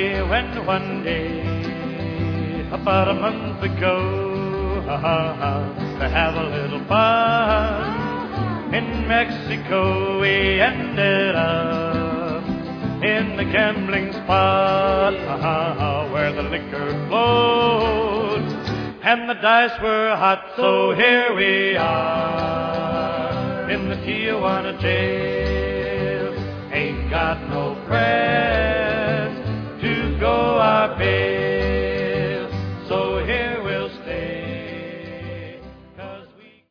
we went one day, about a month ago, to have a little fun. In Mexico we ended up in the gambling spot, where the liquor flowed and the dice were hot. So here we are in the Tijuana jail,